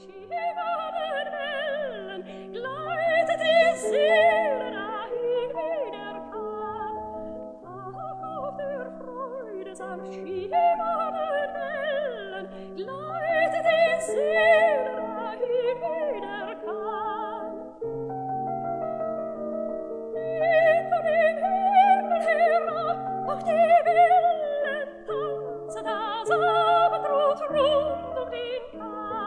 Schimmer der Wellen gleitet die Seele dahin wieder kann. Ach, auf der Freude sanft Schimmer